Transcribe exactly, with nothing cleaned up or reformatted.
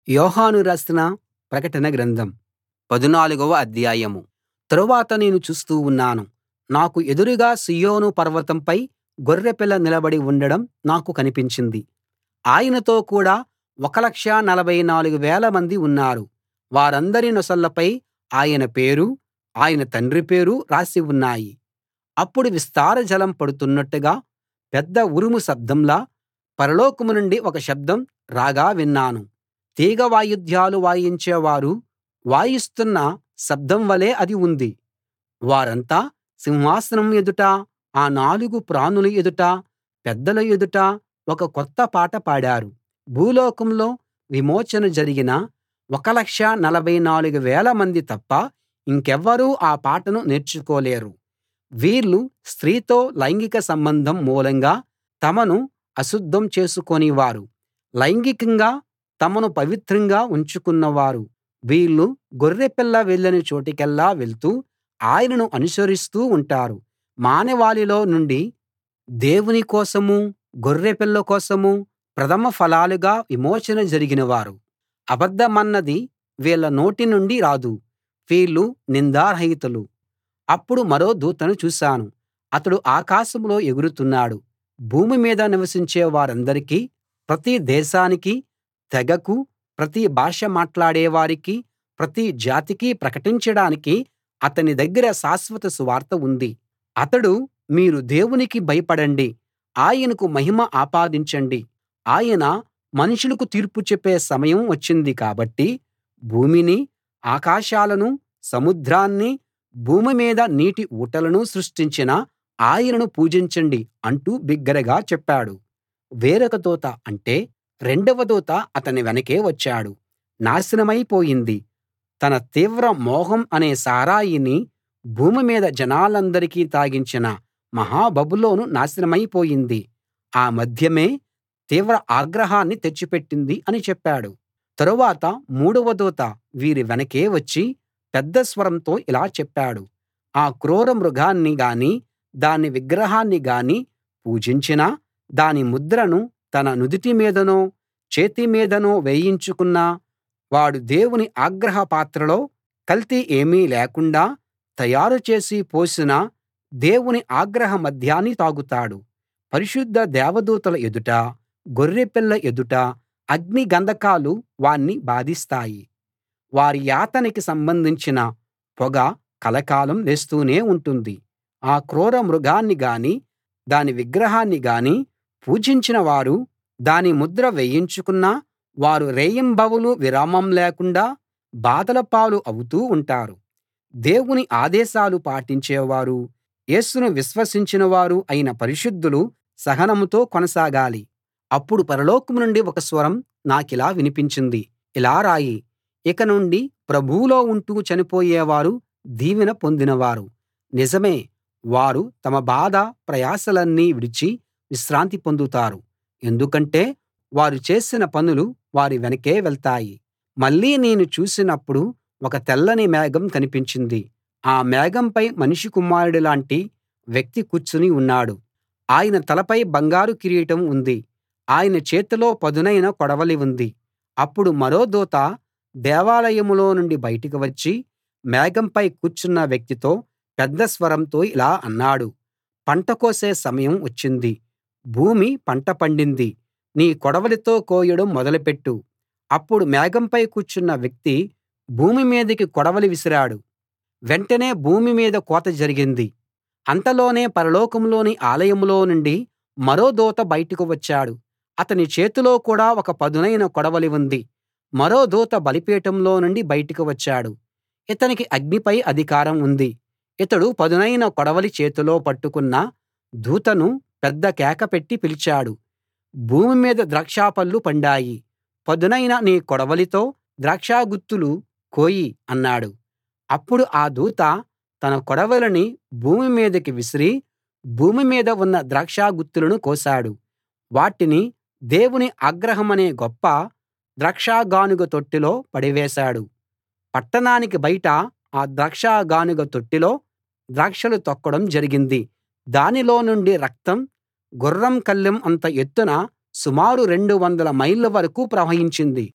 యోహాను రాసిన ప్రకటన గ్రంథం పదునాలుగవ అధ్యాయం. తరువాత నేను చూస్తూ ఉన్నాను, నాకు ఎదురుగా సీయోను పర్వతంపై గొర్రెపిల్ల నిలబడి ఉండడం నాకు కనిపించింది. ఆయనతో కూడా ఒక లక్ష నలభై నాలుగు వేల మంది ఉన్నారు. వారందరి నొసళ్ళపై ఆయన పేరూ ఆయన తండ్రి పేరూ రాసి ఉన్నాయి. అప్పుడు విస్తార జలం పడుతున్నట్టుగా పెద్ద ఉరుము శబ్దంలా పరలోకం నుండి ఒక శబ్దం రాగా విన్నాను. తీగ వాయిద్యాలు వాయించేవారు వాయిస్తున్న శబ్దం వలే అది ఉంది. వారంతా సింహాసనం ఎదుటా ఆ నాలుగు ప్రాణుల ఎదుటా పెద్దల ఎదుటా ఒక కొత్త పాట పాడారు. భూలోకంలో విమోచన జరిగిన ఒక లక్ష నలభై నాలుగు వేల మంది తప్ప ఇంకెవ్వరూ ఆ పాటను నేర్చుకోలేరు. వీళ్ళు స్త్రీతో లైంగిక సంబంధం మూలంగా తమను అశుద్ధం చేసుకోనివారు, లైంగికంగా తమను పవిత్రంగా ఉంచుకున్నవారు. వీళ్ళు గొర్రెపిల్ల వెళ్ళిన చోటికెల్లా వెళ్తూ ఆయనను అనుసరిస్తూ ఉంటారు. మానవాళిలో నుండి దేవుని కోసమూ గొర్రెపిల్ల కోసమూ ప్రథమ ఫలాలుగా విమోచన జరిగిన వారు. అబద్ధమన్నది వీళ్ళ నోటి నుండి రాదు. వీళ్ళు నిందారహితులు. అప్పుడు మరో దూతను చూశాను. అతడు ఆకాశంలో ఎగురుతున్నాడు. భూమి మీద నివసించే వారందరికీ, ప్రతి దేశానికీ, తెగకు, ప్రతి భాష మాట్లాడేవారికీ, ప్రతి జాతికీ ప్రకటించడానికి అతని దగ్గర శాశ్వత సువార్త ఉంది. అతడు, మీరు దేవునికి భయపడండి, ఆయనకు మహిమ ఆపాదించండి. ఆయన మనుషులకు తీర్పు చెప్పే సమయం వచ్చింది కాబట్టి భూమినీ, ఆకాశాలనూ, సముద్రాన్నీ, భూమి మీద నీటి ఊటలనూ సృష్టించిన ఆయనను పూజించండి అంటూ బిగ్గరగా చెప్పాడు. వేరొక దూత, అంటే రెండవ దూత అతని వెనకే వచ్చాడు. నాశనమై పోయింది, తన తీవ్ర మోహం అనే సారాయిని భూమి మీద జనాలందరికీ తాగించిన మహా బబులోను నాశనమై పోయింది. ఆ మద్యమే తీవ్ర ఆగ్రహాన్ని తెచ్చిపెట్టింది అని చెప్పాడు. తరువాత మూడవ దూత వీరి వెనకే వచ్చి పెద్ద స్వరంతో ఇలా చెప్పాడు, ఆ క్రూర మృగాన్ని గానీ దాని విగ్రహాన్ని గానీ పూజించినా, దాని ముద్రను తన నుదిటి మీదనో చేతి మీదనో వేయించుకున్నా వాడు దేవుని ఆగ్రహ పాత్రలో కల్తీ ఏమీ లేకుండా తయారు చేసి పోసిన దేవుని ఆగ్రహ మద్యాన్ని తాగుతాడు. పరిశుద్ధ దేవదూతల ఎదుటా గొర్రెపిల్ల ఎదుటా అగ్ని గంధకాలు వాణ్ణి బాధిస్తాయి. వారి యాతనకి సంబంధించిన పొగ కలకాలం లేస్తూనే ఉంటుంది. ఆ క్రూర మృగాన్ని గానీ దాని విగ్రహాన్ని గానీ పూజించిన వారు, దాని ముద్ర వేయించుకున్న వారు రేయింబవలు విరామం లేకుండా బాధల పాలు అవుతూ ఉంటారు. దేవుని ఆదేశాలు పాటించేవారు, యేసును విశ్వసించిన వారు అయిన పరిశుద్ధులు సహనంతో కొనసాగాలి. అప్పుడు పరలోకం నుండి ఒక స్వరం నాకిలా వినిపించింది, ఇలా రాయి, ఇక నుండి ప్రభువులో ఉంటూ చనిపోయేవారు దీవెన పొందినవారు. నిజమే, వారు తమ బాధ ప్రయాసలన్నీ విడిచి విశ్రాంతి పొందుతారు. ఎందుకంటే వారు చేసిన పనులు వారి వెనకే వెళ్తాయి. మళ్ళీ నేను చూసినప్పుడు ఒక తెల్లని మేఘం కనిపించింది. ఆ మేఘంపై మనుష్య కుమారుడిలాంటి వ్యక్తి కూర్చుని ఉన్నాడు. ఆయన తలపై బంగారు కిరీటం ఉంది. ఆయన చేతిలో పదునైన కొడవలి ఉంది. అప్పుడు మరో దూత దేవాలయంలో నుండి బయటికి వచ్చి మేఘంపై కూర్చున్న వ్యక్తితో పెద్ద స్వరంతో ఇలా అన్నాడు, పంట కోసే సమయం వచ్చింది. భూమి పంట పండింది. నీ కొడవలితో కోయడం మొదలుపెట్టు. అప్పుడు మేఘంపై కూర్చున్న వ్యక్తి భూమి మీదికి కొడవలి విసిరాడు. వెంటనే భూమి మీద కోత జరిగింది. అంతలోనే పరలోకంలోని ఆలయంలో నుండి మరో దూత బయటకు వచ్చాడు. అతని చేతిలో కూడా ఒక పదునైన కొడవలి ఉంది. మరో దూత బలిపీఠంలో నుండి బయటకు వచ్చాడు. ఇతనికి అగ్నిపై అధికారం ఉంది. ఇతడు పదునైన కొడవలి చేతిలో పట్టుకున్న దూతను పెద్ద కేక పెట్టి పిలిచాడు, భూమి మీద ద్రాక్షపళ్ళు పండాయి. పదునైన నీ కొడవలితో ద్రాక్షగుత్తులు కోయి అన్నాడు. అప్పుడు ఆ దూత తన కొడవలిని భూమి మీదికి విసిరి భూమి మీద ఉన్న ద్రాక్షగుత్తులను కోశాడు. వాటిని దేవుని ఆగ్రహమనే గొప్ప ద్రాక్షగానుగ తొట్టిలో పడవేశాడు. పట్టణానికి బయట ఆ ద్రాక్షగానుగ తొట్టిలో ద్రాక్షలు తొక్కడం జరిగింది. దానిలో నుండి రక్తం గుర్రం కళ్ళెం అంత ఎత్తున సుమారు రెండు వందల మైళ్ళ వరకూ ప్రవహించింది.